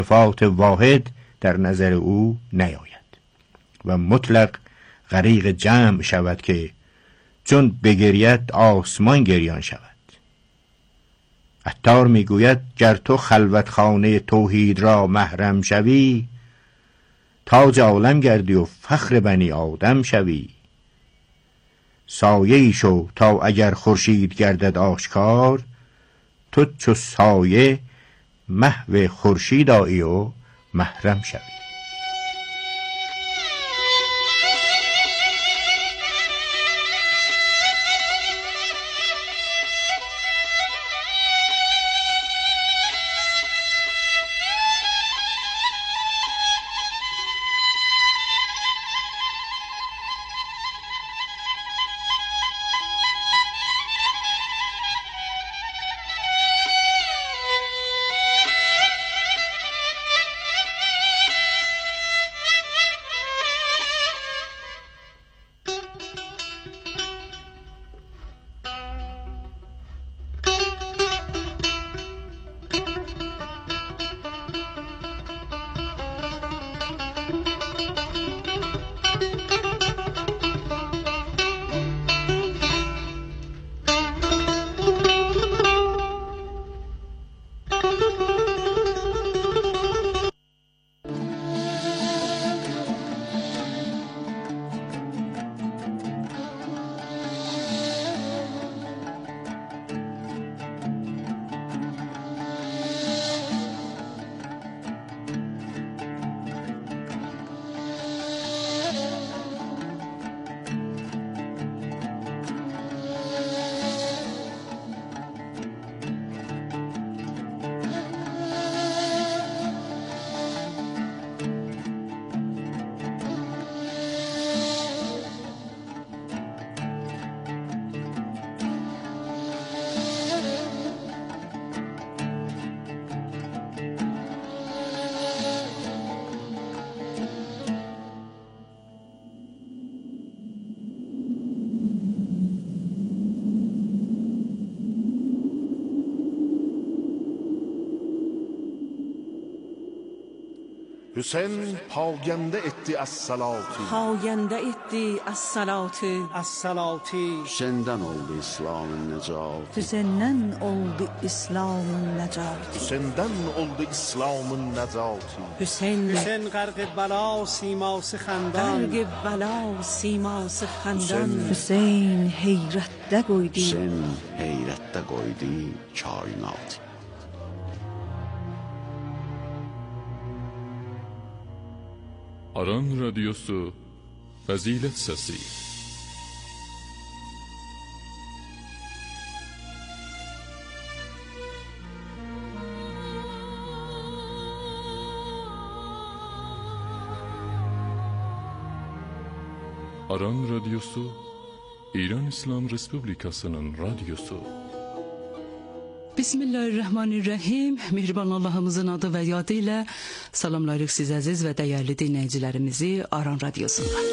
صفات واحد در نظر او نیاید و مطلق غریق جمع شود که چون بگرید آسمان گریان شود. عطار میگوید گر تو خلوتخانه توحید را محرم شوی، تاج عالم گردی و فخر بنی آدم شوی. سایه‌ای شو تا اگر خورشید گردد آشکار، تو چو سایه محو خورشید آیی و محرم شوی. Hüseyin pagenده etti as-salati. Pagenده etti as-salati. As-salati. Hüseyin'den oldu İslam'ın necat. Hüseyin'den oldu İslam'ın necat. Hüseyin'den oldu İslam'ın necat. Hüseyin غرق بلا سیماس خندان. غرق بلا سیماس خندان. Hüseyin heyrətdə qoydu. Hüseyin heyrətdə qoydu kainat. Aran Radyosu Fazilet Səsi. Aran Radyosu İran İslam Respublikasının radyosu. Bismillahirrahmanirrahim. Mehriban Allah'ımızın adı ve yadı ile salamlayırıq siz əziz və dəyərli dinləyicilərimizi Aran Radyosu'ndan.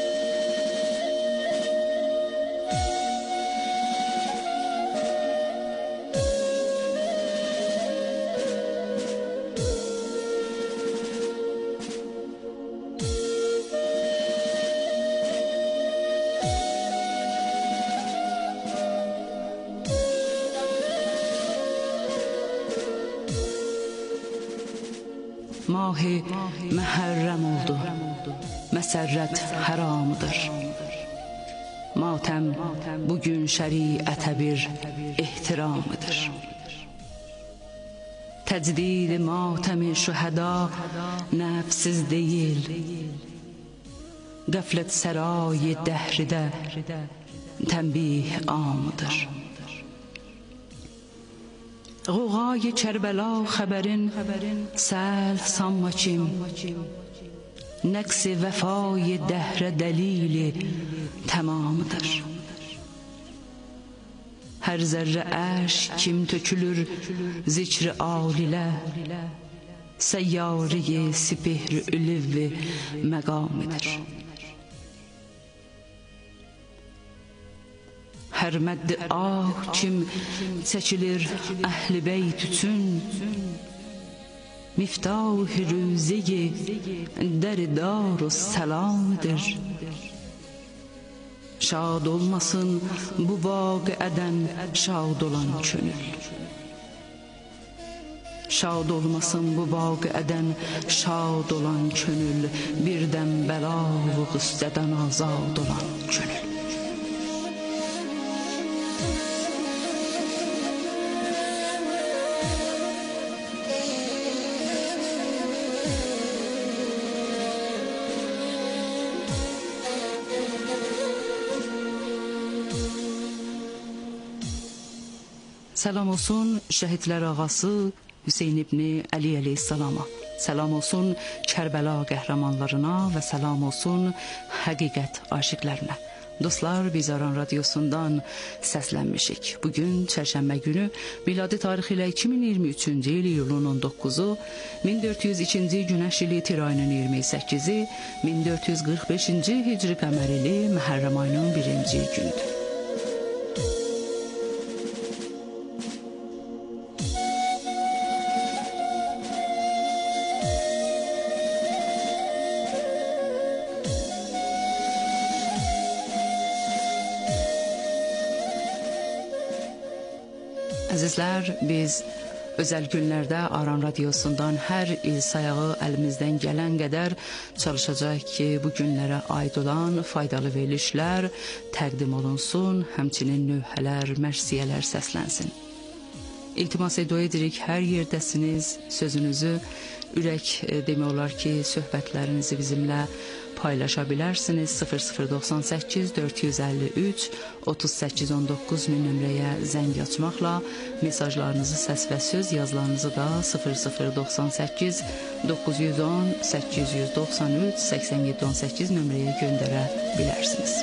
Mah-ı Məhərrəm oldu, məsərrət haramıdır. Matəm bugün şəriətə bir ehtiramıdır. Təcdid matəm-i şühəda nəfsiz deyil, qəflət səray dəhridə tənbih amıdır. Qoğay Kərbəla xəbərin səl sanma kim, nəqs-i vəfay dəhrə dəlili tamamıdır. Hər zərrə əşk kim tökülür zikr-i alilə, səyyarı-i sipehr-i ülüv-i məqamıdır. Hər məddi ah kim çəkilir əhl-i beyt üçün, miftah ruziye der darüsselamdır. Şad olmasın bu vaqiədən şad olan könül. Şad olmasın bu vaqiədən şad olan könül, birdən bəla və qüssədən azad olan könül. Selam olsun şəhidlər ağası Hüseyn ibn Ali əleyhissalama. Selam olsun Kərbəla qəhrəmanlarına və selam olsun həqiqət aşiqlərinə. Dostlar, biz Aran Radyosu'ndan səslənmişik. Bugün çərşənbə günü miladi tarix ilə 2023-cü il iyulun 19-u, 1402-ci günəş ili tir ayının 28-i, 1445-ci hicri qəmərili Məhərrəm ayının 1-ci günüdür. Əzizlər, biz özəl günlərdə Aran Radyosu'ndan hər il sayağı əlimizdən gələn qədər çalışacaq ki, bu günlərə aid olan faydalı verilişlər təqdim olunsun, həmçinin növhələr, mərsiyələr səslənsin. İltimas edirik, hər yerdəsiniz, sözünüzü, ürək demək olar ki, söhbətlərinizi bizimlə paylaşa bilərsiniz. 0098 453 3819 nömrəyə zəng açmaqla mesajlarınızı, səs və söz yazılarınızı da 0098 910 893 8718 nömrəyə göndərə bilərsiniz.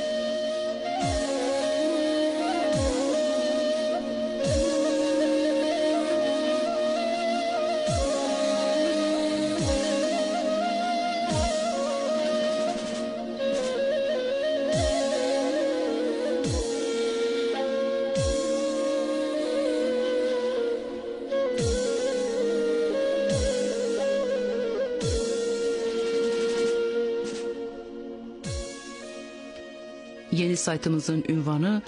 Yeni saytımızın ünvanı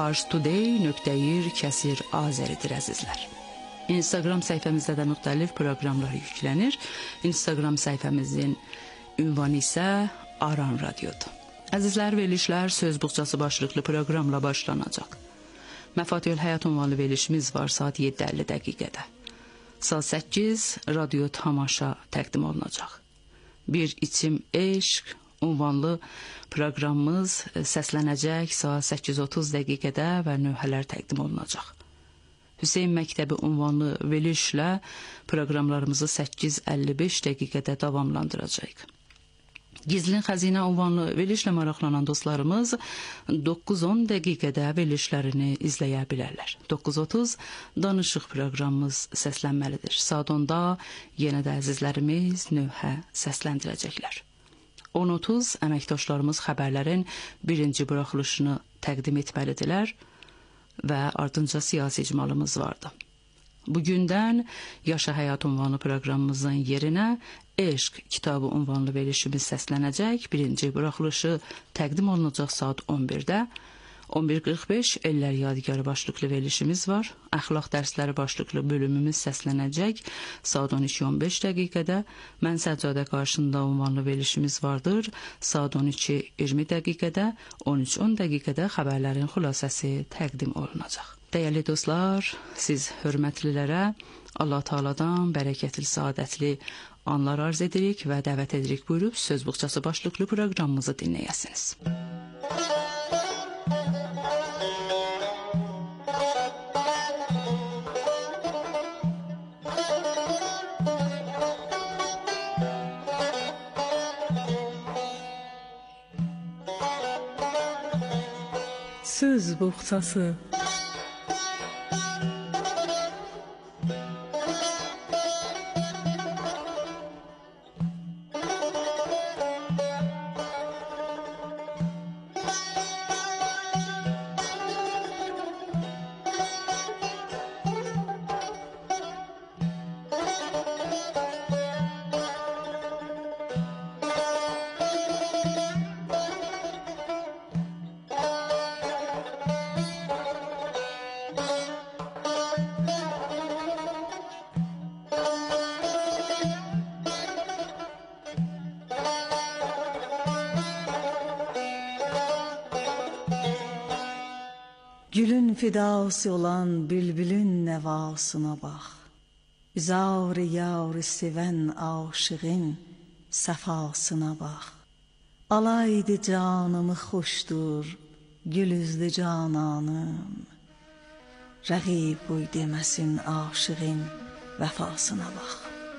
parstoday.ir/azəridir əzizlər. Instagram səhifəmizdə də müxtəlif proqramlar yüklənir. Instagram səhifəmizin ünvanı isə Aran Radyodur. Əzizlər, verilişlər söz buxçası başlıqlı proqramla başlanacaq. Məfatihül Həyat ünvanlı verilişimiz var saat 7:50 dəqiqədə. Saat 8 radyo tamaşa təqdim olunacaq. Bir içim eşq ünvanlı proqramımız səslənəcək saat 8:30 dəqiqədə və növhələr təqdim olunacaq. Hüseyn Məktəbi ünvanlı verilişlə proqramlarımızı 8:55 dəqiqədə davamlandıracaq. Gizlin Xəzinə ünvanlı verilişlə maraqlanan dostlarımız 9-10 dəqiqədə verilişlərini izləyə bilərlər. 9:30 danışıq proqramımız səslənməlidir. Saat 10-da yenə də əzizlərimiz növhə səsləndirəcəklər. 10:30 əməkdaşlarımız xəbərlərin birinci buraxılışını təqdim etməlidirlər və ardınca siyasi icmalımız vardı. Bugündən Yaşa Həyat ünvanlı proqramımızın yerinə Eşq kitabı ünvanlı verilişimiz səslənəcək. Birinci buraxılışı təqdim olunacaq saat 11-də. 11:45 Ellər Yadigarı başlıqlı verilişimiz var. Əxlaq dərsləri başlıqlı bölümümüz səslənəcək saat 12:15 dəqiqədə. Mən Səccadə qarşında ünvanlı verilişimiz vardır. Saat 12:20 dəqiqədə, 13:10 dəqiqədə xəbərlərin xülasəsi təqdim olunacaq. Dəyərli dostlar, siz hörmətlilərə Allah Taala'dan bərəkətli, saadətli anlar arz edirik və dəvət edirik, buyurub söz buxçası başlıqlı proqramımızı dinləyəsiniz. Söz buxçası. Gülün fidası olan bülbülün nevasına bax. Üzar-ı yar-ı sevən aşığın səfasına bax. Alaydı canımı xoşdur, gülüzlü cananım. Rəqib buy deməsin aşığın vəfasına bax.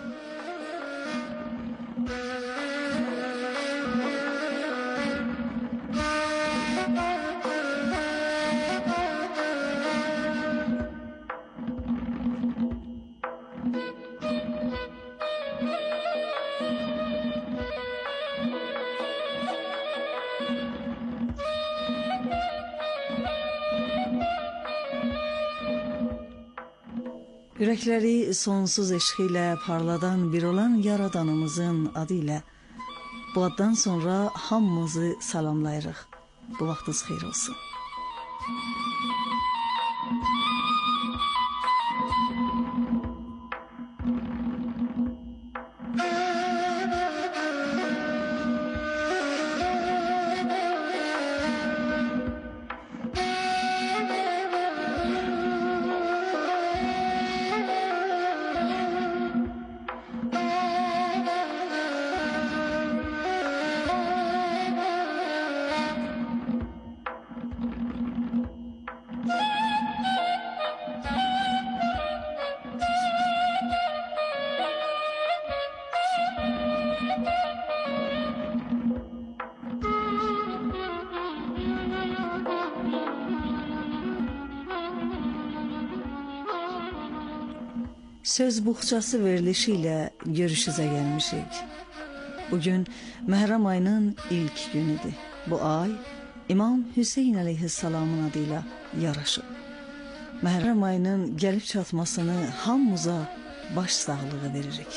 Ürəkləri sonsuz eşqi ilə parladan bir olan Yaradanımızın adı ilə bu addan sonra hamımızı salamlayırıq. Bu vaxtınız xeyir olsun. Söz buxçası verilişi ilə görüşüzə gəlmişik. Bugün Məhərrəm ayının ilk günüdür. Bu ay İmam Hüseyn əleyhissalamın adıyla yaraşıb. Məhərrəm ayının gəlib çatmasını hamımıza baş sağlığı veririk.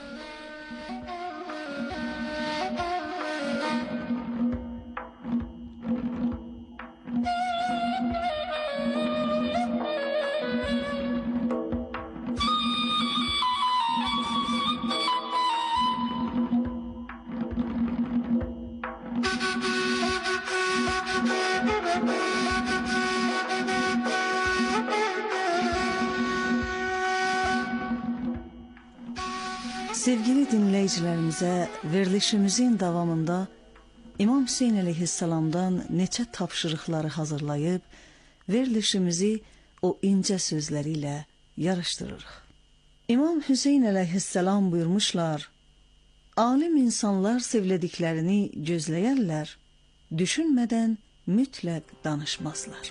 Sevgili dinləyicilərimizə verilişimizin davamında İmam Hüseyn əleyhissalamdan neçə tapşırıqları hazırlayıb, verilişimizi o incə sözləri ilə yarışdırırıq. İmam Hüseyn əleyhissalam buyurmuşlar, alim insanlar sevlədiklərini gözləyərlər, düşünmədən mütləq danışmazlar.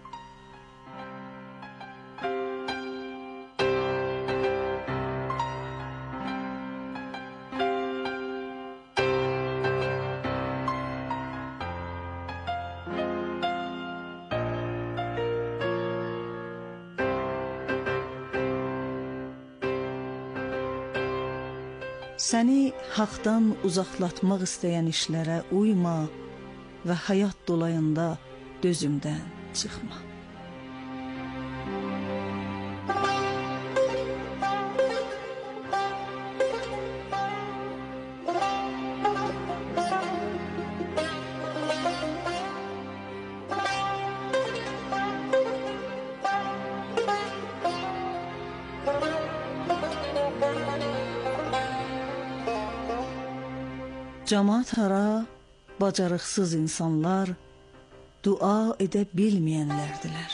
Səni haqdan uzaqlatmaq istəyən işlərə uyma və həyat dolayında dözümdən çıxma. Cəmaət hara, bacarıqsız insanlar, dua edə bilməyənlərdilər.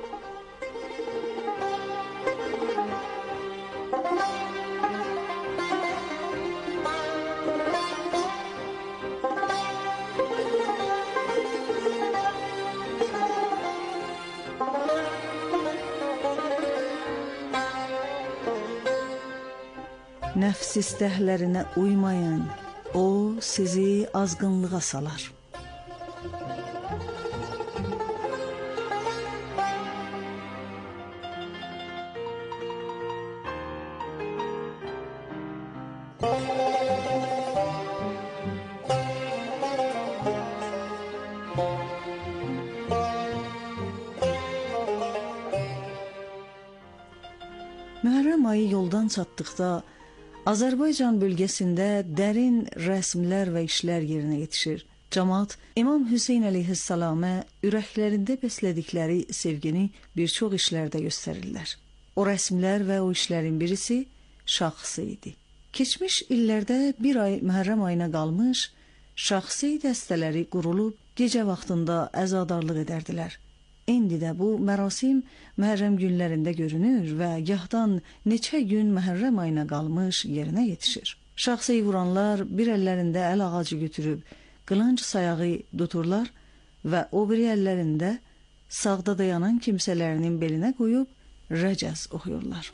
Nəfs istəklərinə uymayın. O sizi azğınlığa salar. Məhərrəm ayı yoldan çatdıqda Azərbaycan bölgəsində dərin rəsmlər və işlər yerinə yetişir. Cəmaət İmam Hüseyn əleyhissalama ürəklərində bəslədikləri sevgini bir çox işlərdə göstərirlər. O rəsmlər və o işlərin birisi şəxsi idi. Keçmiş illərdə bir ay Məhərrəm ayına qalmış, şəxsi dəstələri qurulub gecə vaxtında əzadarlıq edərdilər. İndi də bu mərasim Məhərrəm günlərində görünür və gahdan neçə gün Məhərrəm ayına qalmış yerinə yetişir. Şəxsi vuranlar bir əllərində əl ağacı götürüb qılınc sayağı tuturlar və o biri əllərində sağda dayanan kimsələrinin belinə qoyub rəcəz oxuyurlar.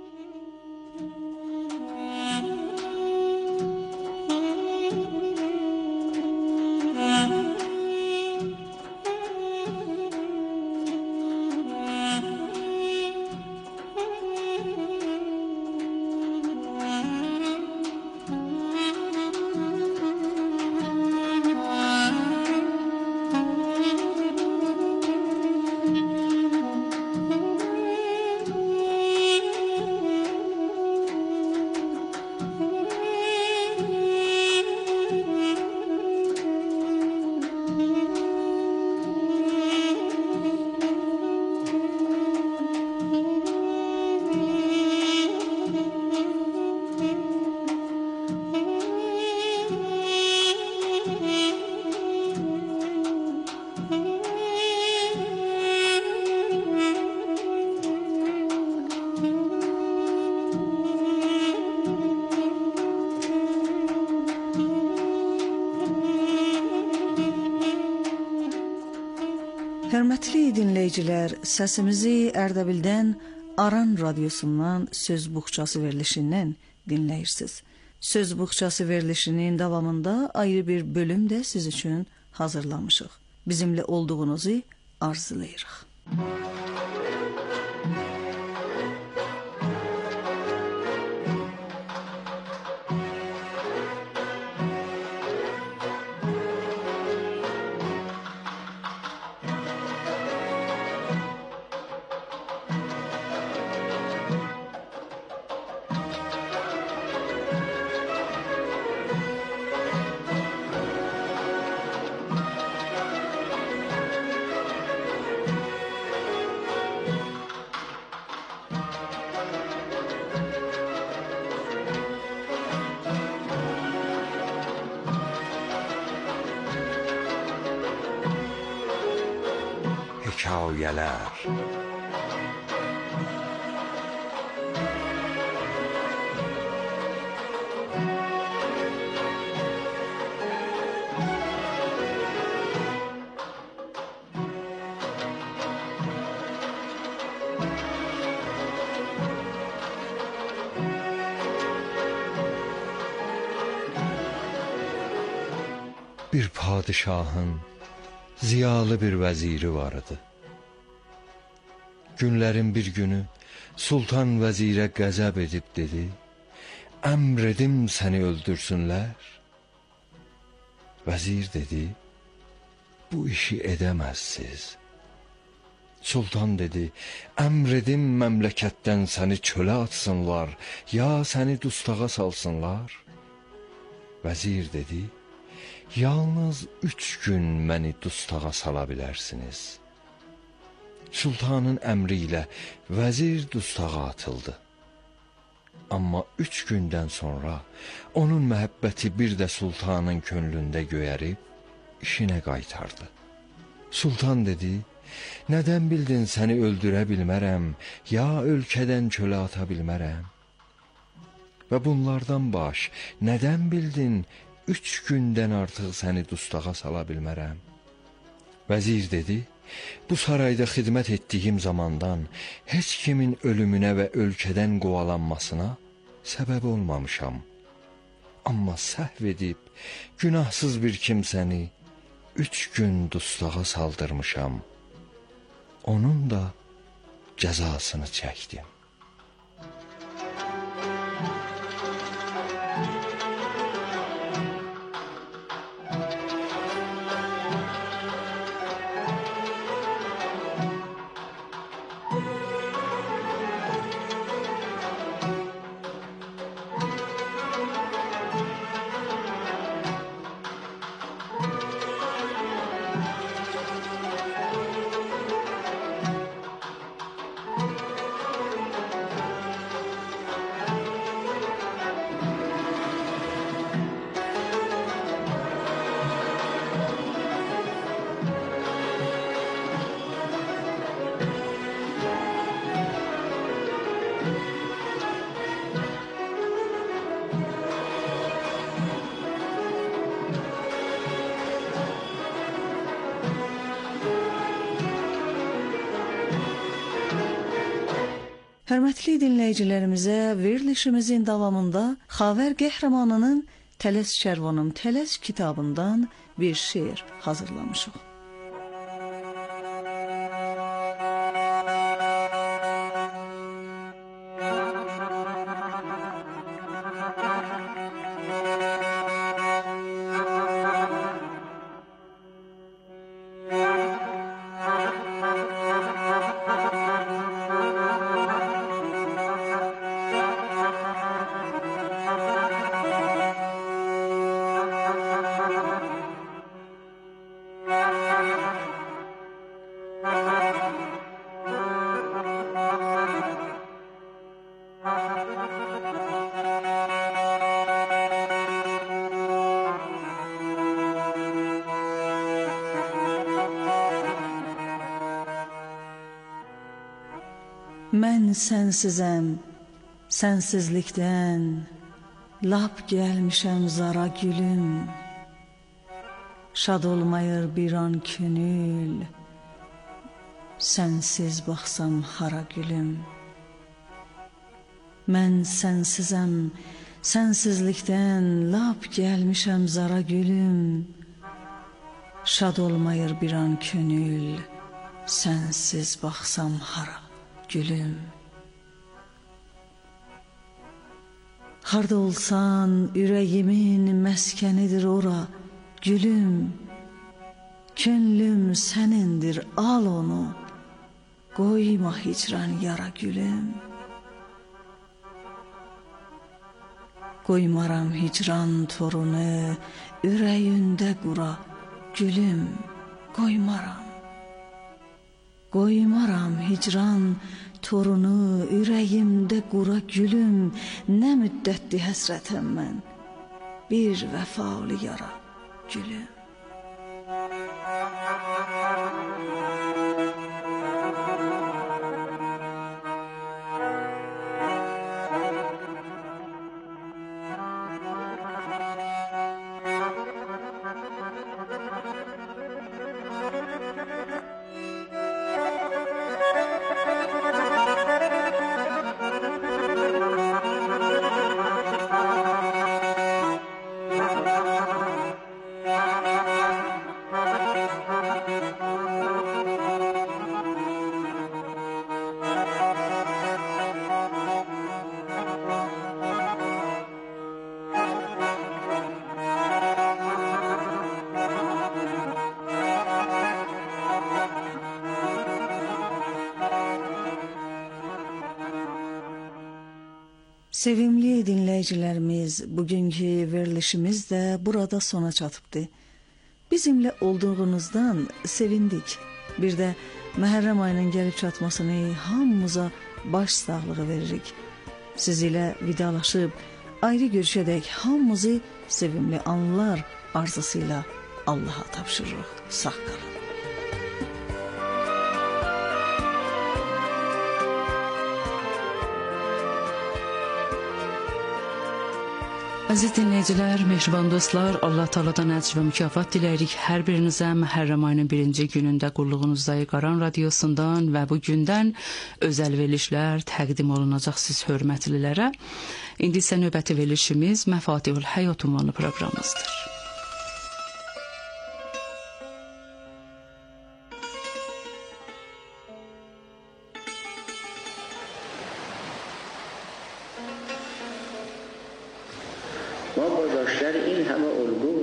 Hörmətli dinləyicilər, səsimizi Ərdəbildən Aran radiosundan Söz Buxçası verilişindən dinləyirsiniz. Söz Buxçası verilişinin davamında ayrı bir bölüm də siz üçün hazırlamışıq. Bizimlə olduğunuzu arzulayırıq. Hekayələr. Bir padişahın ziyalı bir vəziri var idi. Günlərin bir günü sultan vəzirə qəzəb edib dedi: "Əmr edim səni öldürsünlər." Vəzir dedi: "Bu işi edəməzsiz." Sultan dedi: "Əmr edim məmləkətdən səni çölə atsınlar, ya səni dustağa salsınlar." Vəzir dedi: "Yalnız 3 gün məni dustağa sala bilərsiniz." Sultanın əmri ilə vəzir dustağa atıldı. Amma 3 gündən sonra onun məhəbbəti bir də sultanın könlündə göyərib işinə qaytardı. Sultan dedi: "Nədən bildin səni öldürə bilmərəm, ya ölkədən çölə ata bilmərəm? Və bunlardan baş, nədən bildin 3 gündən artıq səni dustağa sala bilmərəm?" Vəzir dedi: "Bu sarayda xidmət etdiyim zamandan heç kimin ölümünə və ölkədən qovalanmasına səbəb olmamışam. Amma səhv edib günahsız bir kimsəni 3 gün dustağa saldırmışam. Onun da cəzasını çəkdim." Hörmətli dinləyicilərimizə verilişimizin davamında Xavər qəhrəmanının Tələs Şərvanım Tələs kitabından bir şeir hazırlamışıq. Mən sənsizəm, sənsizlikdən, lap gəlmişəm zara gülüm. Şad olmayır bir an könül, sənsiz baxsam hara gülüm. Mən sənsizəm, sənsizlikdən, lap gəlmişəm zara gülüm. Şad olmayır bir an könül, sənsiz baxsam hara gülüm. Harda olsan ürəyimin məskənidir ora, gülüm. Könlüm sənindir, al onu, qoyma hicran yara gülüm. Qoymaram hicran torunu ürəyində qura, gülüm, qoymaram. Qoymaram hicran torunu ürəyimdə qura, gülüm. Nə müddətdir həsrətəm mən, bir vəfalı yara, gülüm. Sevimli dinləyicilərimiz, bugünkü verilişimiz də burada sona çatıbdı. Bizimlə olduğunuzdan sevindik. Bir də Məhərrəm ayının gəlib çatmasını hamımıza baş sağlığı veririk. Siz ilə vidalaşıb ayrı görüşədək hamımızı sevimli anlar arzusuyla Allaha tapşırırıq. Sağ qalın. Əziz dinləyicilər, mehriban dostlar, Allah Taala'dan əcr və mükafat diləyirik hər birinizə. Məhərrəm ayının 1-ci günündə qulluğunuzdayıq Qaran Radiosundan və bu gündən özəl verilişlər təqdim olunacaq siz hörmətlilərə. İndi isə növbəti verilişimiz Məfatihul Həyat ünvanlı proqramımızdır. ما با داشتن این همه الگو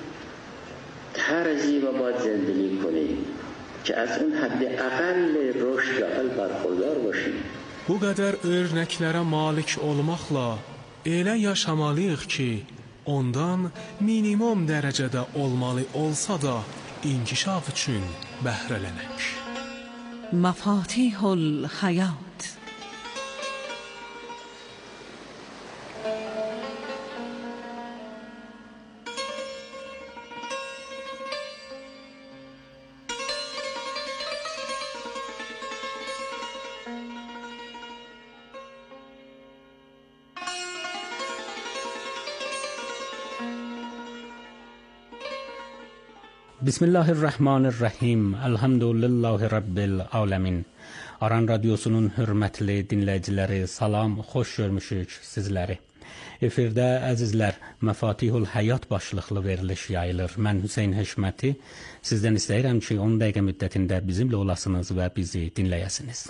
طرزی و باید زندگی کنیم که از اون حد اقل رشد لاقل برخوردار باشیم. Bu qədər örnəklərə malik olmaqla elə yaşamalıyıq ki, ondan minimum dərəcədə olmalı olsa da inkişaf üçün bəhrələnək. Məfatihul Həyat. بسم الله الرحمن الرحیم. الحمد لله رب العالمین. Aran Radiosunun hörmətli dinləyiciləri, salam, xoş görmüşük sizləri. Efirdə əzizlər, Məfatihul Həyat başlıqlı veriliş yayılır. Mən Hüseyn Həşməti. Sizdən istəyirəm ki, 10 dəqiqə müddətində bizimlə olasınız və bizi dinləyəsiniz.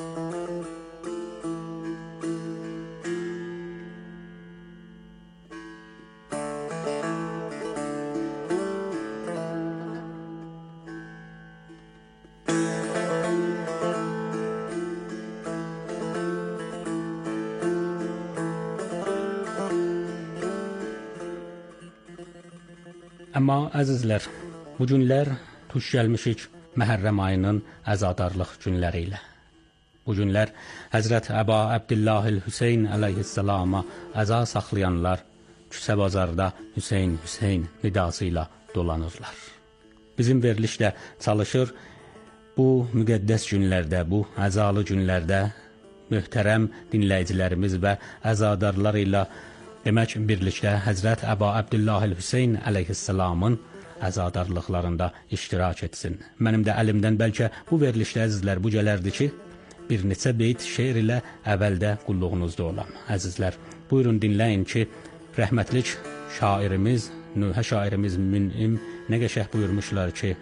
Amma əzizlər, bu günlər tuş gəlmişik Məhərrəm ayının əzadarlıq günləri ilə. Bu günlər Həzrət Əba Əbdillahil Hüseyn əleyhissalama əza saxlayanlar küçə bazarda Hüseyn, Hüseyn nidası ilə dolanırlar. Bizim verilişdə çalışır bu müqəddəs günlərdə, bu əzalı günlərdə möhtərəm dinləyicilərimiz və əzadarlar ilə demək, birlikdə Həzrət Əba Əbdillahil Hüseyn əleyhissalamın əzadarlıqlarında iştirak etsin. Mənim də əlimdən bəlkə bu verilişdə əzizlər bu gələrdi ki, bir neçə beyt şeir ilə əvvəldə qulluğunuzda olam. Əzizlər, buyurun dinləyin ki, rəhmətlik şairimiz, nühə şairimiz Mün'im nə qəşəng buyurmuşlar ki,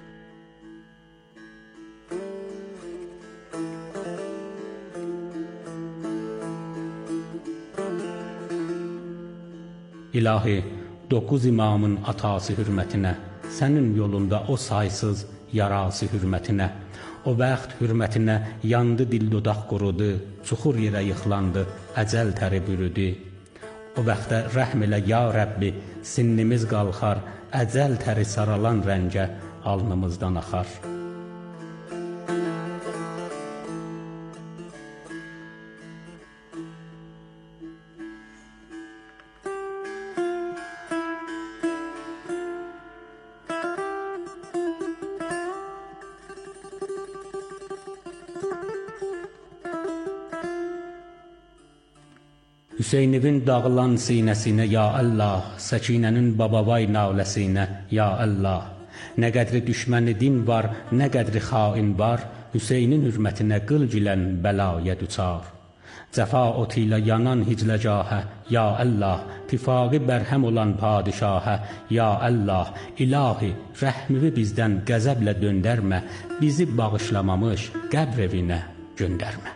İlahi, 9 imamın atası hürmətinə, sənin yolunda o saysız yarası hürmətinə, o bəxt hürmətinə yandı dil dodaq qurudu, çuxur yerə yıxlandı, əcəl təri bürüdü. O bəxtə rəhm elə ya Rəbbi, sinnimiz qalxar, əcəl təri saralan rəngə alnımızdan axar. Hüseynivin dağılan sinəsinə, ya Allah, Səkinənin babavay naləsinə, ya Allah. Nə qədri düşməni din var, nə qədri xain var, Hüseynin hürmətinə qıl gilən bəlaya düçar. Cəfa oti ilə yanan hicləcahə, ya Allah, tifaqı bərhəm olan padişahə, ya Allah. İlahi, rəhmimi bizdən qəzəblə döndərmə, bizi bağışlamamış qəbr evinə göndərmə.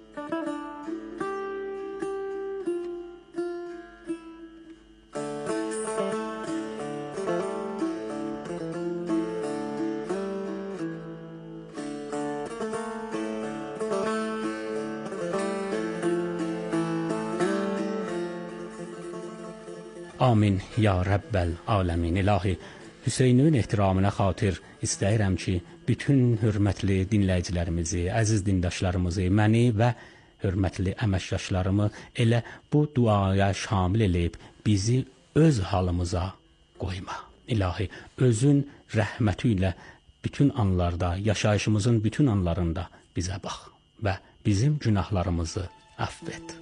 Amin, ya Rəbbəl aləmin. İlahi, Hüseynin ehtiramına xatir istəyirəm ki, bütün hörmətli dinləyicilərimizi, əziz dindaşlarımızı, məni və hörmətli əməkdaşlarımı elə bu duaya şamil eləyib bizi öz halımıza qoyma. İlahi, özün rəhməti ilə bütün anlarda, yaşayışımızın bütün anlarında bizə bax və bizim günahlarımızı əfv et.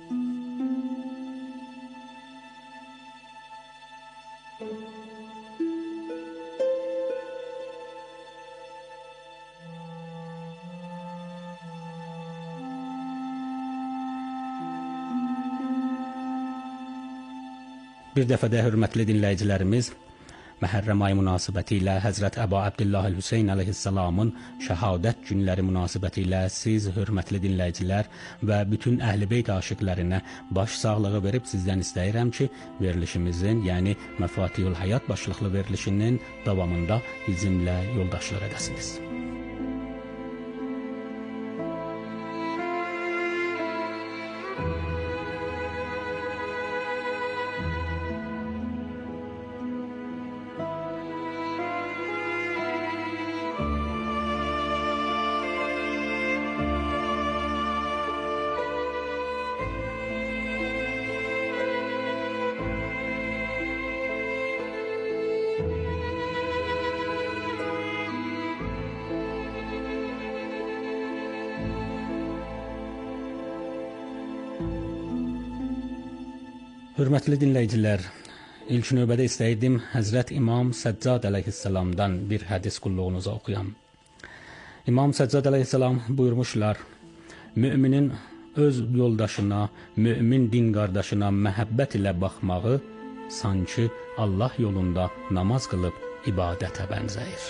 Bir dəfə də hörmətli dinləyicilərimiz, Məhərrəm ayı münasibəti ilə Həzrət Əba Əbdillahil Hüseyn əleyhissalamın şəhadət günləri münasibəti ilə siz, hörmətli dinləyicilər və bütün Əhl-i Beyt aşiqlərinə baş sağlığı verib sizdən istəyirəm ki, verilişimizin, yəni Məfatihul Həyat başlıqlı verilişinin davamında bizimlə yoldaşlıq edəsiniz. Hörmətli dinləyicilər, ilk növbədə istəyirdim Həzrət İmam Səccad əleyhissalamdan bir hədis qulluğunuza oxuyam. İmam Səccad əleyhissalam buyurmuşlar, müminin öz yoldaşına, mümin din qardaşına məhəbbət ilə baxmağı sanki Allah yolunda namaz qılıb ibadətə bənzəyir.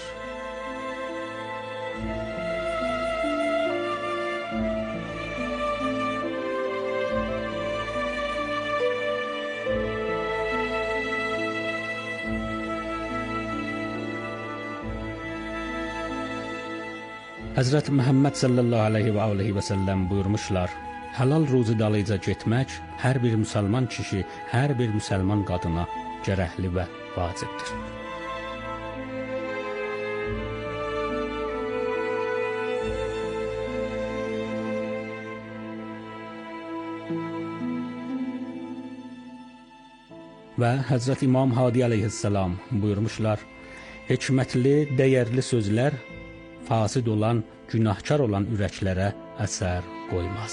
Həzrət Məhəmməd sallallahu aleyhi və səlləm buyurmuşlar, halal ruzi dalıca getmək hər bir müsəlman kişi, hər bir müsəlman qadına gərəkli və vacibdir. Və Həzrət İmam Hadi aleyhisselam buyurmuşlar, hikmətli, dəyərli sözlər fasid olan, günahkar olan ürəklərə əsər qoymaz.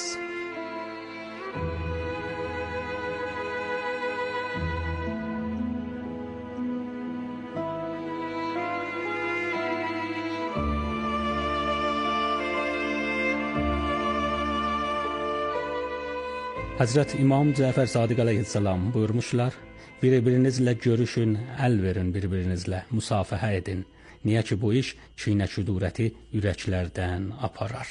Həzrət İmam Cəfər Sadiq aleyhisselam buyurmuşlar, bir-birinizlə görüşün, əl verin bir-birinizlə, müsafəhə edin. Niyə ki, bu iş kinə-küdurəti ürəklərdən aparar.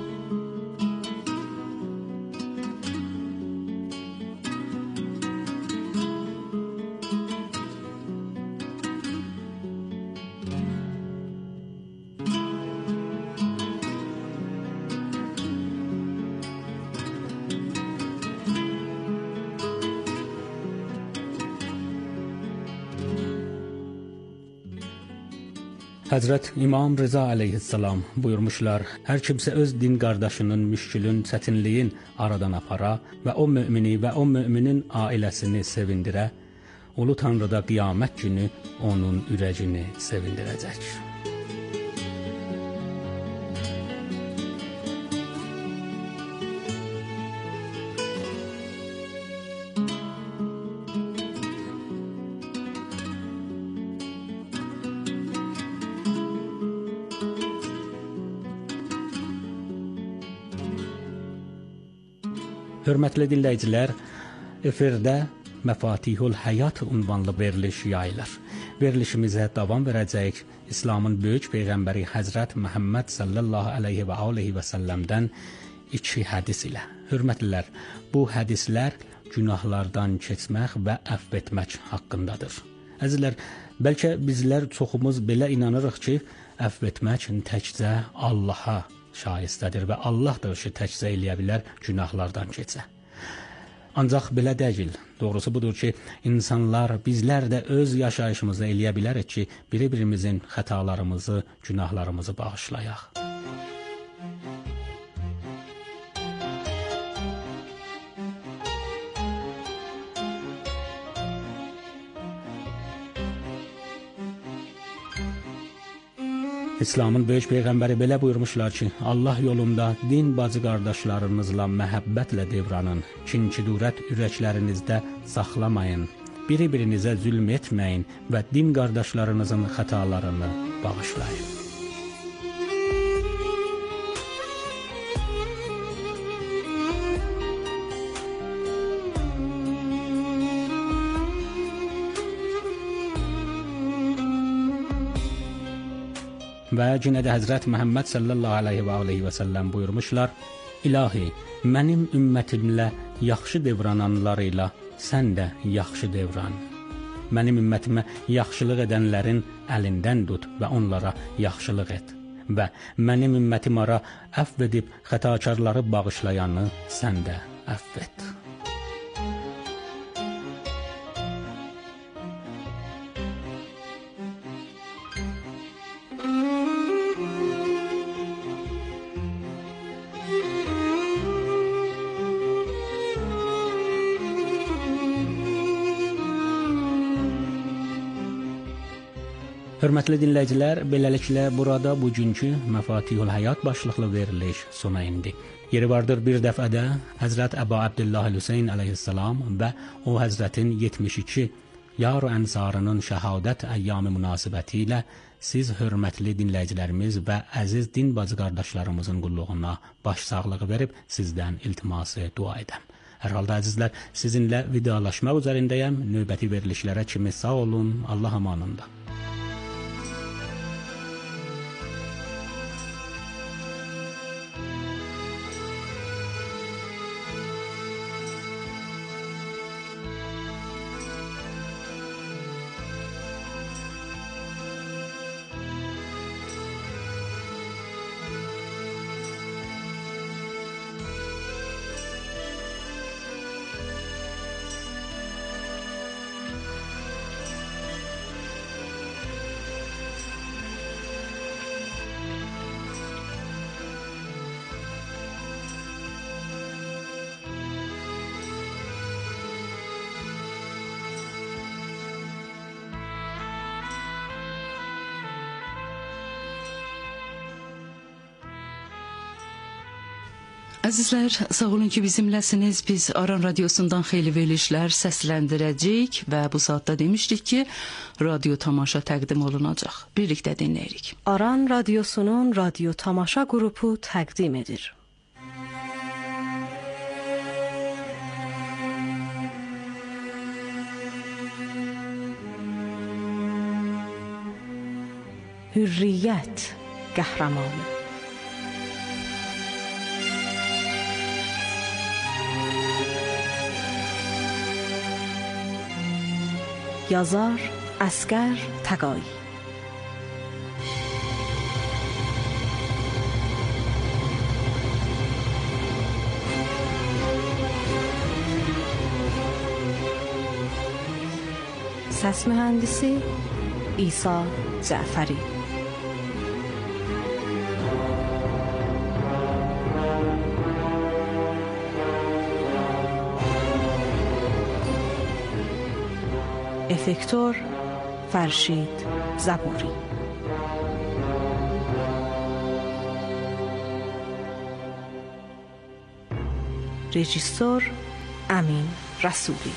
Həzrət İmam Rıza aleyhisselam buyurmuşlar, hər kimsə öz din qardaşının müşkülün, çətinliyin aradan apara və o mümini və o müminin ailəsini sevindirə, Ulu Tanrıda qiyamət günü onun ürəyini sevindirəcək. Hörmətli dinləyicilər, efirdə Məfatihul Həyat unvanlı veriliş yayılır. Verilişimizə davam verəcək İslamın böyük peyğəmbəri Həzrət Məhəmməd sallallahu aleyhi və səlləmdən 2 hədis ilə. Hörmətlilər, bu hədislər günahlardan keçmək və əfv etmək haqqındadır. Əzizlər, bəlkə bizlər çoxumuz belə inanırıq ki, əfv etmək təkcə Allaha şayistədir və Allahdır ki, təkcə eləyə bilər günahlardan keçə. Ancaq belə deyil. Doğrusu budur ki, insanlar, bizlər də öz yaşayışımızı eləyə bilərik ki, bir-birimizin xətalarımızı, günahlarımızı bağışlayaq. İslamın böyük peyğəmbəri belə buyurmuşlar ki, Allah yolunda din bacı qardaşlarınızla məhəbbətlə devranın, kin-kidurət ürəklərinizdə saxlamayın, bir-birinizə zülm etməyin və din qardaşlarınızın xətalarını bağışlayın. Və yenə də Həzrət Məhəmməd sallallahu aleyhi və səlləm buyurmuşlar, İlahi, mənim ümmətimlə yaxşı devrananlarıyla sən də yaxşı devran. Mənim ümmətimə yaxşılıq edənlərin əlindən tut və onlara yaxşılıq et. Və mənim ümmətim ara əfv edib xətakarları bağışlayanı sən də əfv et. Hörmətli dinləyicilər, beləliklə burada bugünkü Məfatihul Həyat başlıqlı veriliş sona indi. Yeri vardır bir dəfədə Həzrət Əbu Abdullah Hüseyn aleyhisselam və o Həzrətin 72 yar və ənsarının şəhadət əyyamı münasibəti ilə siz hörmətli dinləyicilərimiz və əziz din bacı qardaşlarımızın qulluğuna baş sağlığı verib sizdən iltiması dua edəm. Hər halda əzizlər, sizinlə vidalaşmaq üzərindəyəm. Növbəti verilişlərə kimi sağ olun, Allah amanında. Əzizlər, sağ olun ki bizimləsiniz. Biz Aran Radiosundan xeyli verilişlər səsləndirəcəyik və bu saatda demişdik ki, radyo tamaşa təqdim olunacaq. Birlikdə dinləyirik. Aran Radiosunun radyo tamaşa qrupu təqdim edir. Hürriyyət qəhrəmanı. Yazar Əsgər Təqay. Səs mühəndisi İsa Cəfəri. افکتور فرشید زبوری. رژیسور امین رسولی.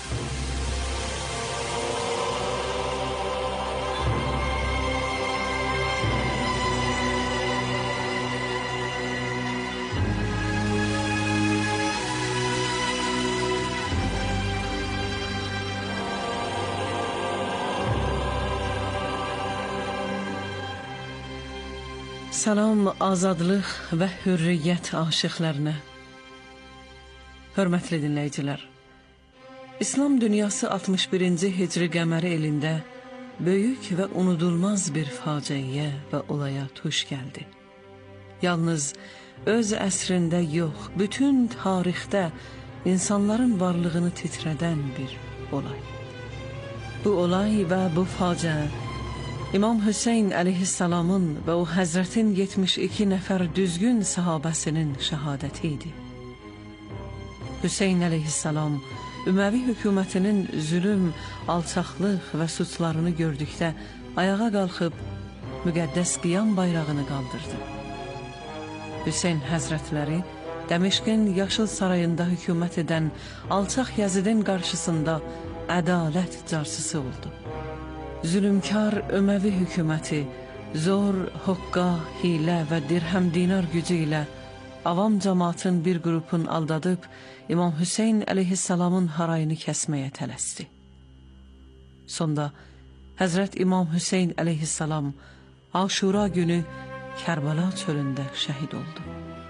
Salam azadlıq və hürriyyət aşıqlarına. Hörmətli dinləyicilər, İslam dünyası 61-ci Hicri qəməri elində böyük və unudulmaz bir faciəyə və olaya tuş gəldi. Yalnız öz əsrində yox, bütün tarixdə insanların varlığını titrədən bir olay. Bu olay və bu faciə İmam Hüseyn əleyhissalamın və o Həzrətin 72 nəfər düzgün sahabəsinin şəhadəti idi. Hüseyn əleyhissalam Üməvi hökumətinin zülüm, alçaqlıq və suçlarını gördükdə ayağa qalxıb müqəddəs qiyam bayrağını qaldırdı. Hüseyn həzrətləri Dəməşqin yaşıl sarayında hökumət edən alçaq Yazidin qarşısında ədalət carçısı oldu. Zülümkar Öməvi hökuməti zor, hoqqa, hilə və dirhəm dinar gücü ilə avam cəmaatın bir qrupun aldadıb İmam Hüseyn əleyhissalamın harayını kəsməyə tələsdi. Sonda Həzrət İmam Hüseyn əleyhissalam Aşura günü Kərbəla çölündə şəhid oldu.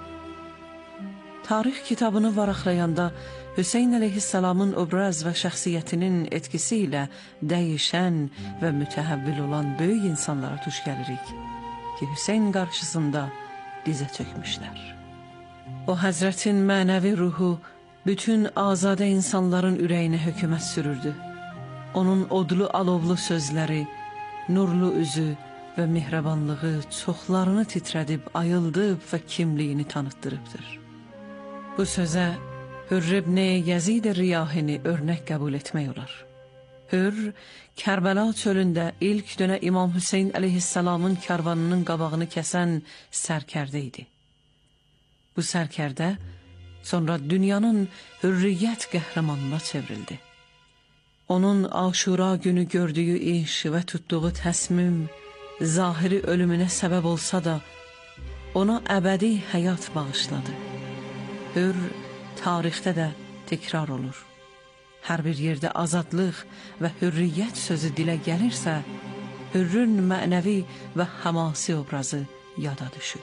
Tarix kitabını varaqlayanda Hüseyn əleyhissalamın obraz və şəxsiyyətinin etkisi ilə dəyişən və mütəhəvvil olan böyük insanlara tuş gəlirik ki, Hüseyn qarşısında dizə çökmüşlər. O Həzrətin mənəvi ruhu bütün azadə insanların ürəyinə hökumət sürürdü. Onun odlu alovlu sözləri, nurlu üzü və mehribanlığı çoxlarını titrədib, ayıldıb və kimliyini tanıtdırıbdır. Bu sözə Hürr ibn Yazid Riyahini örnək qəbul etmək olar. Hürr, Kərbəla çölündə ilk dönə İmam Hüseyn əleyhissalamın karvanının qabağını kəsən sərkərdə idi. Bu sərkərdə sonra dünyanın hürriyyət qəhrəmanına çevrildi. Onun Aşura günü gördüyü iş və tutduğu təsmim zahiri ölümünə səbəb olsa da, ona əbədi həyat bağışladı. Hür tarixdə də təkrar olur. Hər bir yerdə azadlıq və hürriyyət sözü dilə gəlirsə, hürrün mənəvi və həmasi obrazı yada düşür.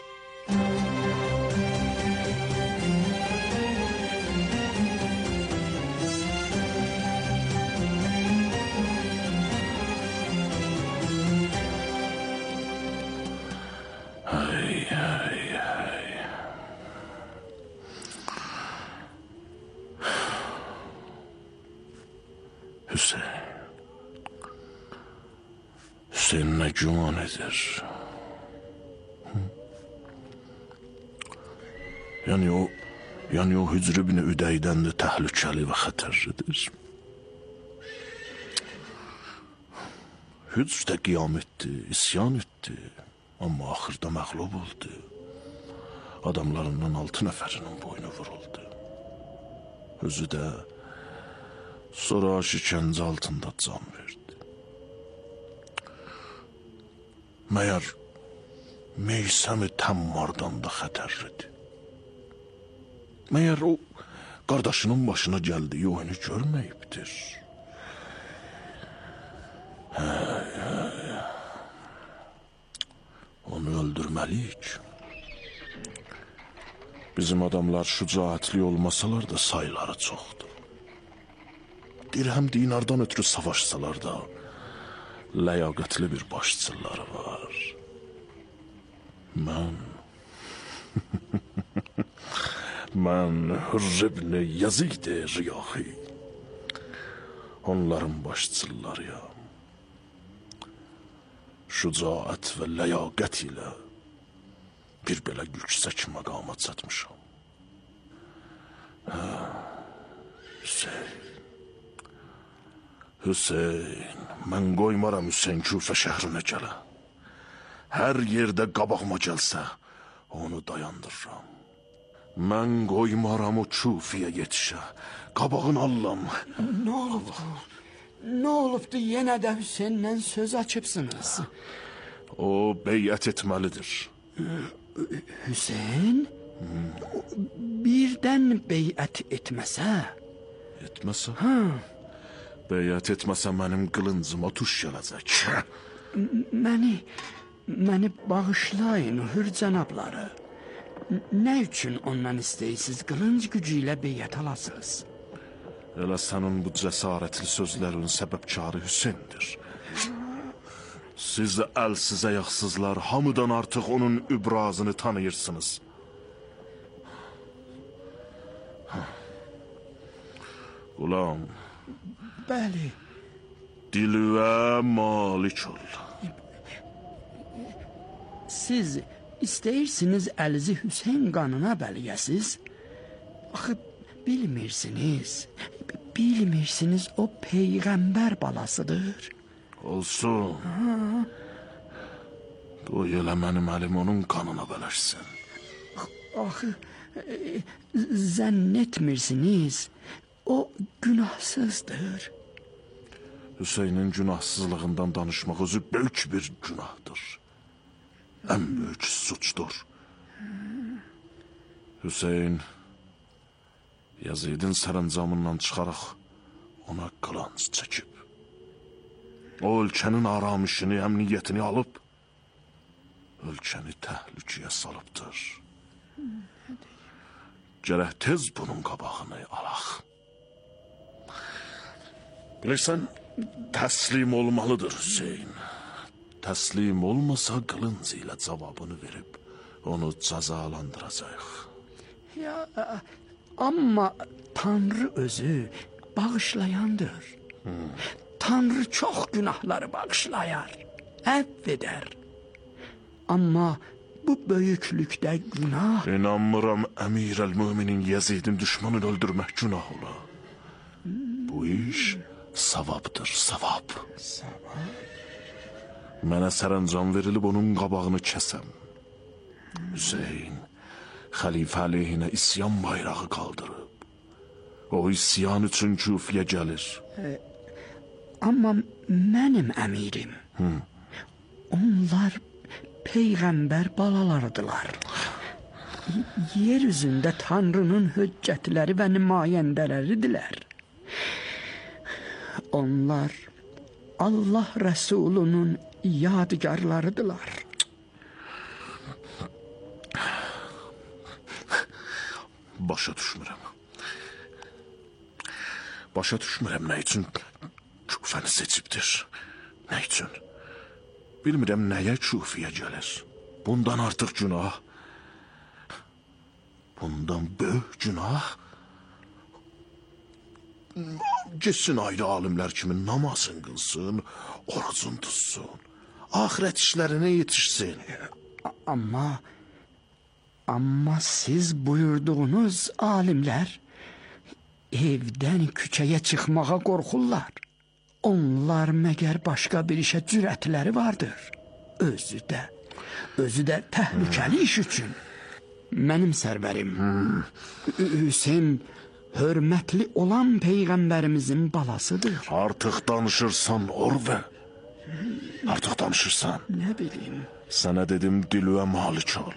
Hüseyin nə güman edir? Yəni o Hücr ibn Üdəydən də təhlükəli və xətərlidir. Hücr də qiyam etdi, isyan etdi, amma axırda məğlub oldu. Adamlarından 6 nəfərinin boynu vuruldu. Özü də sonra şikəncə altında can verdi. Məyər Meysəm-i Təmmardan da xətərlidir. Məyər o qardaşının başına gəldiyi oyunu görməyibdir. Onu öldürməliyik. Bizim adamlar şücaətli olmasalar da sayıları çoxdur. Dirhəm dinardan ötürü savaşsalar da ləyaqətli bir başçıları var. Mən Hürr ibn Yazid Riyahi, onların başçılarıyam. Şücaət və ləyaqət ilə bir belə yüksək məqama çatmışam. Hüseyin, mən qoymaram Hüseyin Küfə şəhrinə gələ. Hər yerdə qabağıma gəlsə, onu dayandırıram. Mən qoymaram o Küfəyə yetişə, qabağını allam. Nə olubdu, yenə də Hüseyinlə söz açıbsınız? O beyət etməlidir. Hüseyin? Birdən beyət etməsə? Etməsə? Beyət etməsə mənim qılıncıma tuş gələcək. Məni bağışlayın, Hür cənabları. Nə üçün ondan istəyirsiniz, qılınc gücü ilə beyət alasınız? Elə sənin bu cəsarətli sözlərin səbəbkarı Hüseyndir. Siz əlsiz ayaqsızlar hamıdan artıq onun ibrazını tanıyırsınız. Qulam. Bəli. Dilvə malik ol. Siz istəyirsiniz əlizi Hüseyin qanına bəliyəsiz? Axı, bilmirsiniz o peyğəmbər balasıdır. Olsun. Qoy elə mənim əlim onun qanına bələşsin. Axı, zənn etmirsiniz, o günahsızdır. Hüseynin günahsızlığından danışmaq özü böyük bir günahdır. Ən böyük suçdur. Hüseyin Yazidin sərəncamından çıxaraq ona qılınc çəkib. O ölkənin aramışını, əmniyyətini alıb, ölkəni təhlükəyə salıbdır. Gərək tez bunun qabağını alaq. Bilirsən, təslim olmalıdır Hüseyin. Təslim olmasa qılınc ilə cavabını verib, onu cəzalandıracaq. Amma Tanrı özü bağışlayandır. Tanrı çox günahları bağışlayar, əfv edər. Amma bu böyüklükdə günah... İnanmıram Əmir-əl-Müminin Yazidin düşmanını öldürmək günah ola. Bu iş savabdır, savab. Mənə sərəncam verilib onun qabağını kəsəm. Hüseyin xəlifə əleyhinə isyan bayrağı qaldırıb. O isyan üçün Küfəyə gəlir. Amma mənim əmirim, onlar peyğəmbər balalarıdılar. Yer üzündə Tanrının höccətləri və nümayəndələridirlər. Onlar Allah Rəsulunun yadigarlarıdılar. Başa düşmürəm. Başa düşmürəm nə üçün Küfəni seçibdir. Nə üçün? Bilmirəm nəyə Küfiyə gəlir. Bundan artıq günah. Bundan böyük günah. Geçsin ayrı alimlər kimi namazın qılsın, orucun tutsun, ahirət işlərinə yetişsin. Amma siz buyurduğunuz alimlər evdən küçəyə çıxmağa qorxurlar. Onlar məgər başqa bir işə cürətləri vardır. Özü də təhlükəli iş üçün. Mənim sərvərim, Hüseyn hörmətli olan peyğəmbərimizin balasıdır. Artıq danışırsan Orvə. Artıq danışırsan. Nə bilim. Sənə dedim dilüyə malik ol.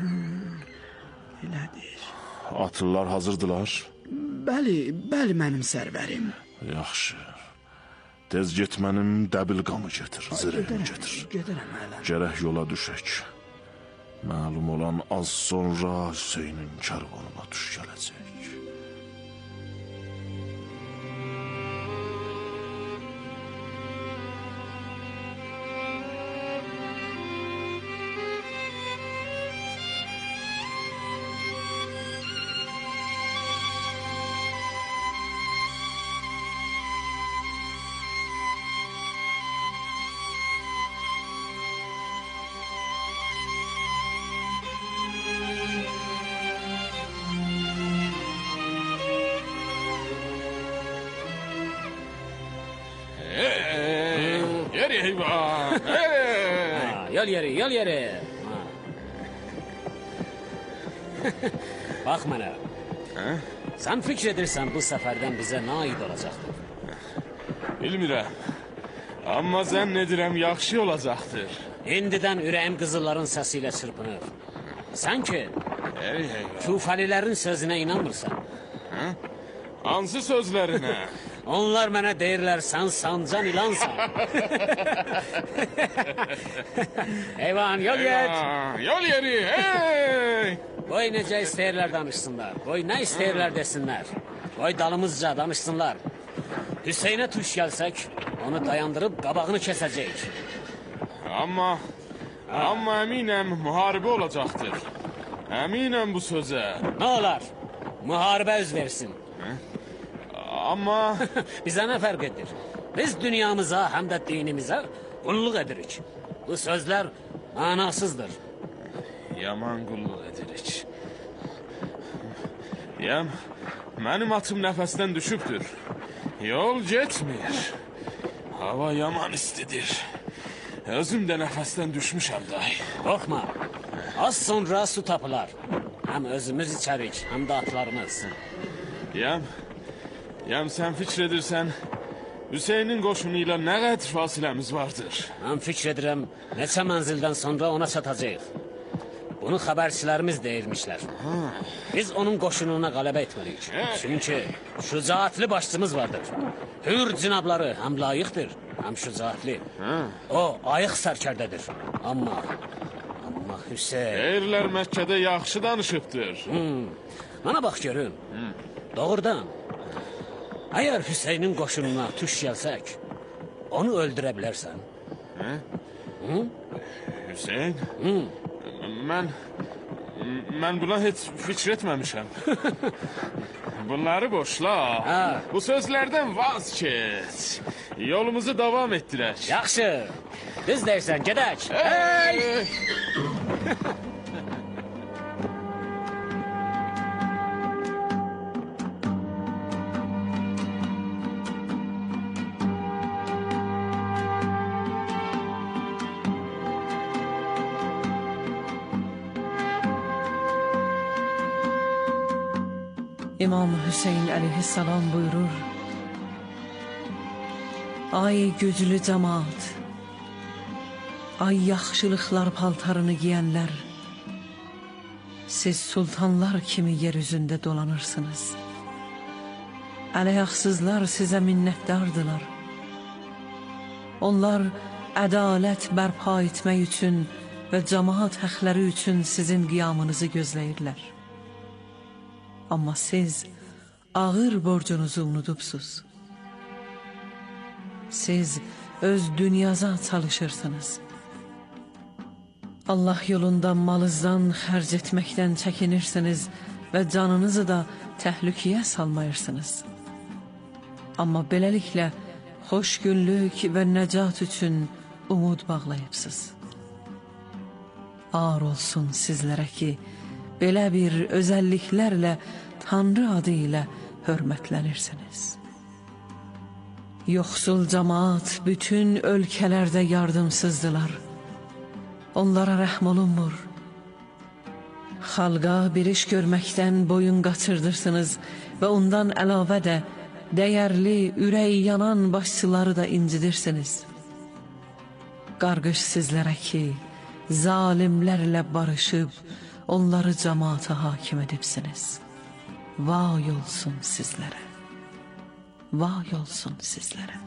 Elədir. Atlılar hazırdılar. Bəli mənim sərvərim. Yaxşı. Tez getmənim dəbil qamı getir, zirəyim getir. Gedirəm hələ. Gərək yola düşək. Məlum olan az sonra Hüseynin kərvanına düş gələcək. Yol yeri. Bax mənə. Sən fikir edirsən bu səfərdən bizə nə aid olacaqdır? Bilmirəm. Amma zənn edirəm yaxşı olacaqdır. İndidən ürəyim qızılların səsi ilə çırpınır. Sən ki, Küfəlilərin sözünə inanmırsan. Hansı sözlərinə? Onlar mənə deyirlər, sən sancan ilansan. Eyvan, yol get. Yol yeri, hey! Qoy necə istəyirlər danışsınlar. Qoy nə istəyirlər desinlər. Qoy dalımızca danışsınlar. Hüseynə tuş gəlsək, onu dayandırıb qabağını kəsəcək. Amma əminəm müharibə olacaqdır. Əminəm bu sözə. Nə olar? Müharibə üz versin. Amma... Bizə nə fərq edir? Biz dünyamıza, həm də dinimizə qulluq edirik. Bu sözlər mənasızdır. Yaman qulluq edirik. Mənim atım nəfəsdən düşübdür. Yol getmir. Hava yaman istidir. Özüm də nəfəsdən düşmüşəm day. Qorxma. Az sonra su tapılar. Həm özümüz içərik, həm də atlarımız. Sən fikir edirsən, Hüseynin qoşunu ilə nə qədər fasiləmiz vardır? Mən fikir edirəm, neçə mənzildən sonra ona çatacaq. Bunu xəbərçilərimiz deyirmişlər. Biz onun qoşununa qələbə etməliyik. Çünki şücaətli başçımız vardır. Hür cinabları həm layiqdir, həm şücaətli. O, ayıq sərkərdədir. Amma Hüseyn... Deyirlər Məkkədə yaxşı danışıbdır. Mənə bax görün. Doğrudan. Əgər Hüseynin qoşununa tuş gəlsək, onu öldürə bilərsən. Hüseyn? Mən buna heç fikir etməmişəm. Bunları boşla. Bu sözlərdən vaz keç. Yolumuzu davam etdirək. Yaxşı. Düz deyirsən, gedək. İmam Hüseyin əleyhissalam buyurur: Ay güclü cəmaat, ay yaxşılıqlar paltarını giyənlər, siz sultanlar kimi yer üzündə dolanırsınız. Əleyhaqsızlar sizə minnətdardılar. Onlar ədalət bərpa etmək üçün və cəmaat həqləri üçün sizin qiyamınızı gözləyirlər. Amma siz ağır borcunuzu unudubsuz. Siz öz dünyaza çalışırsınız. Allah yolunda malınızdan xərc etməkdən çəkinirsiniz və canınızı da təhlükəyə salmayırsınız. Amma beləliklə xoşgünlük və nəcat üçün umud bağlayıbsınız. Ağır olsun sizlərə ki, belə bir özəlliklərlə Tanrı adı ilə hörmətlənirsiniz. Yoxsul cəmaat bütün ölkələrdə yardımsızdılar. Onlara rəhm olunmur. Xalqa bir iş görməkdən boyun qaçırdırsınız və ondan əlavə də dəyərli, ürəyi yanan başçıları da incidirsiniz. Qarqış sizlərə ki, zalimlərlə barışıb, onları cəmaata hakim edibsiniz. Vay olsun sizlərə. Vay olsun sizlərə.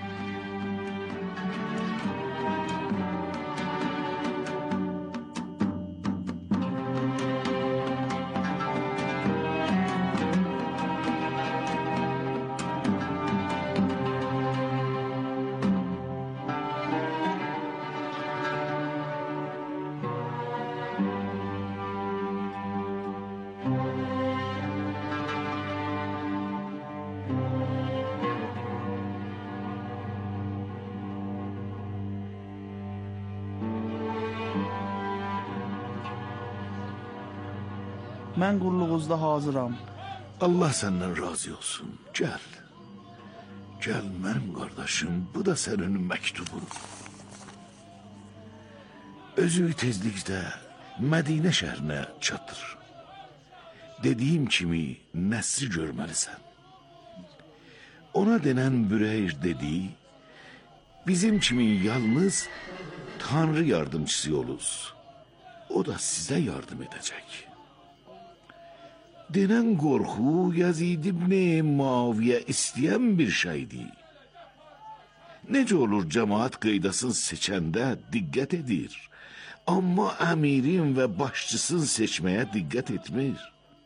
Mən qulluğunuzda hazıram. Allah səndən razı olsun. Gəl. Gəl mənim qardaşım, bu da sənin məktubun. Özü tezlikdə Mədinə şəhrinə çatır. Dediyim kimi Nəsri görməlisən. Ona denən Büreyr dediyi, bizim kimi yalnız Tanrı yardımcısı oluz. O da sizə yardım edəcək. Denən qorxu Yazid ibn Muaviyə istəyən bir şeydir. Necə olur cəmaat qeydasını seçəndə diqqət edir, amma əmirin və başçısını seçməyə diqqət etmir.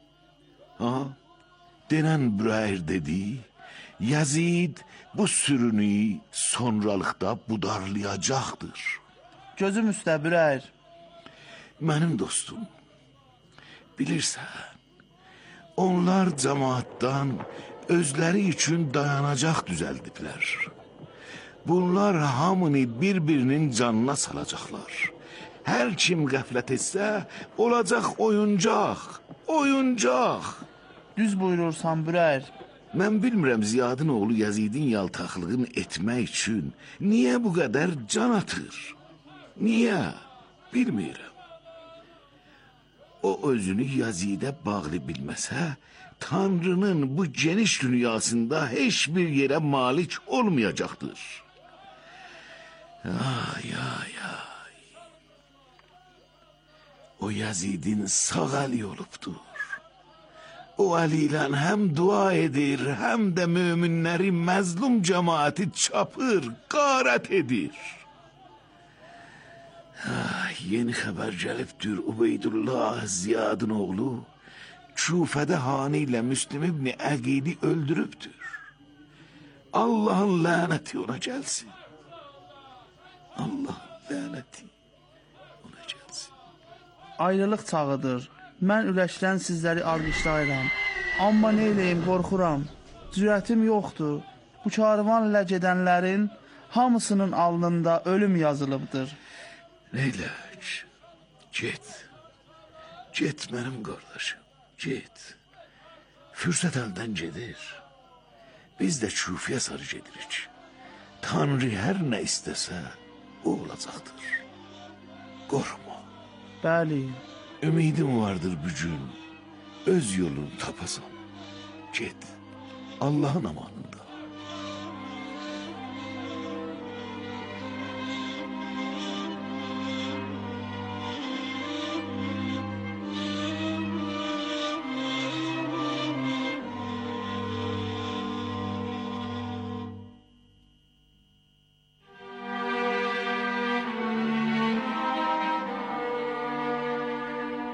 Denən Büreyr dedi, Yazid bu sürünü sonralıqda budarlayacaqdır. Gözüm üstə Büreyr. Mənim dostum, bilirsən, onlar cəmaatdan özləri üçün dayanacaq düzəldiblər. Bunlar hamını bir-birinin canına salacaqlar. Hər kim qəflət etsə, olacaq oyuncaq, oyuncaq. Düz buyurursan Büreyr. Mən bilmirəm Ziyadın oğlu Yazidin yaltaqlığını etmək üçün niyə bu qədər can atır? Niyə? Bilmirəm. O özünü Yazidə bağlı bilməsə, Tanrının bu geniş dünyasında heç bir yerə malik olmayacaqdır. Ay, ay, ay. O Yazidin sağ əli olubdur. O əli ilə həm dua edir, həm də möminləri məzlum cəmaati çapır, qarət edir. Yeni xəbər gəlibdir, Ubeydullah Ziyadın oğlu Küfədə Hani ilə Müslim ibn Əqili öldürübdür. Allahın lənəti ona gəlsin. Allahın lənəti ona gəlsin. Ayrılıq çağıdır. Mən ürəkdən sizləri alqışlayıram. Amma nə eləyim, qorxuram. Cürətim yoxdur. Bu karvanla gedənlərin hamısının alnında ölüm yazılıbdır. Neylək, get. Get mənim qardaşım, get. Fürsət əldən gedir. Biz də Küfiyə sarı gedirik. Tanrı hər nə istəsə, o olacaqdır. Qorxma. Bəli. Ümidim vardır bugün, öz yolunu tapasan. Get, Allahın amanında.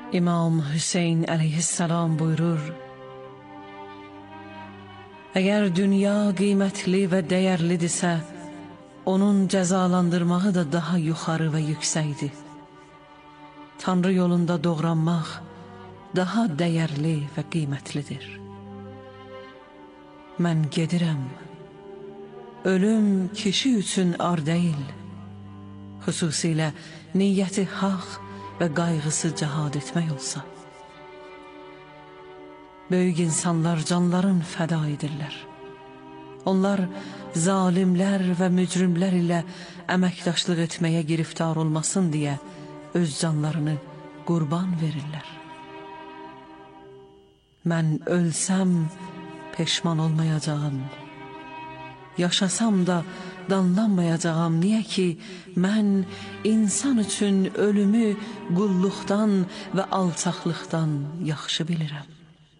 İmam Hüseyn əleyhissalam buyurur: Əgər dünya qiymətli və dəyərlidirsə, onun cəzalandırmağı da daha yuxarı və yüksəkdir. Tanrı yolunda doğranmaq daha dəyərli və qiymətlidir. Mən gedirəm. Ölüm kişi üçün ar deyil. Xüsusilə niyyəti haq və qayğısı cihad etmək olsa. Böyük insanlar canların fəda edirlər. Onlar zalimlər və mücrimlər ilə əməkdaşlıq etməyə giriftar olmasın deyə öz canlarını qurban verirlər. Mən ölsəm peşman olmayacağım. Yaşasam da danlanmayacağım. Niyə ki, mən insan üçün ölümü qulluqdan və alçaqlıqdan yaxşı bilirəm.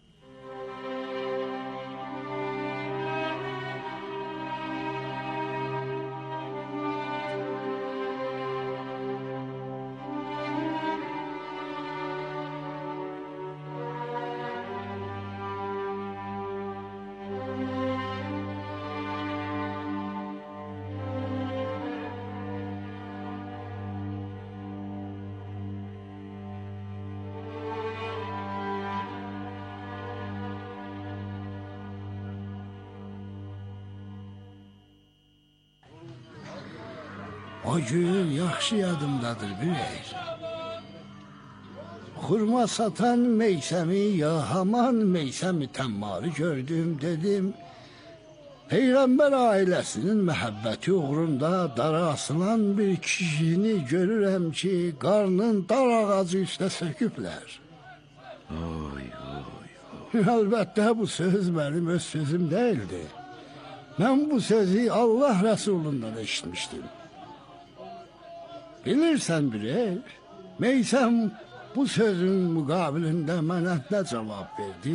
O gün yaxşı yadımdadır Büreyr. Xurma satan Meysəmi ya haman Meysəmi təmmarı gördüm, dedim. Peyğəmbər ailəsinin məhəbbəti uğrunda dara asılan bir kişini görürəm ki, qarnın dar ağacı üstə söküblər. Oy. Əlbəttə bu söz mənim öz sözüm deyildi. Mən bu sözü Allah Rəsulundan eşitmişdim. Bilirsən Büreyr, Meysəm bu sözün müqabilində mənə nə cavab verdi?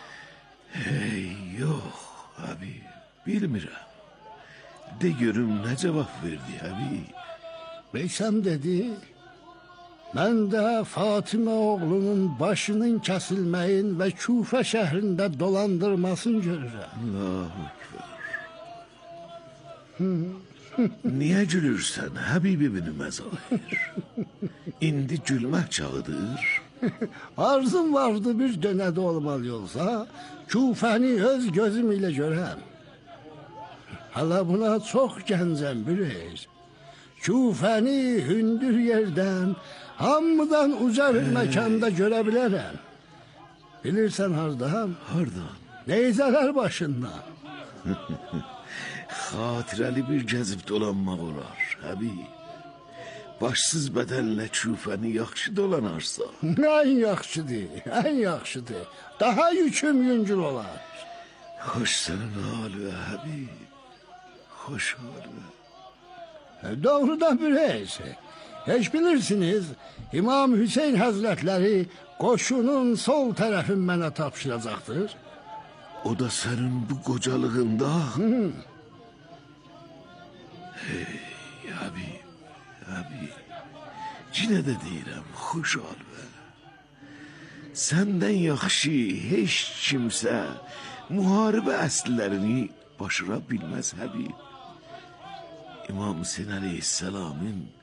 Yox, abi, bilmirəm. De görüm nə cavab verdi, abi? Meysəm dedi, mən də Fatimə oğlunun başının kəsilməyin və Küfə şəhrində dolandırmasını görürəm. Allahu Ekber. Niye gülürsen Habib ibn Məzahir? İndi gülmək çağıdır. Arzum vardı bir dönədə olmalı olsa, Küfəni öz gözüm ilə görəm. Hala buna çox gəncəm Büreyr. Küfəni hündür yerdən, hamıdan uca bir məkanda görə bilərəm. Bilirsən hardan? Hardan? Neyzələr başından. Xatirəli bir gəzib dolanmaq olar, Habib. Başsız bədənlə Küfəni yaxşı dolanarsa. Ən yaxşıdır. Daha yüküm yüngül olar. Xoş sənin halı, Habib. Xoş halı. Doğrudan Büreyr. Heç bilirsiniz, İmam Hüseyn Həzrətləri qoşunun sol tərəfin mənə tapşıracaqdır. O da sənin bu qocalığında. Abi, yine de deyirəm, xoş ol be. Səndən yaxşı heç kimsə müharibə əslilərini başara bilməz Habib. İmam Hüseyn Aleyhisselam'ın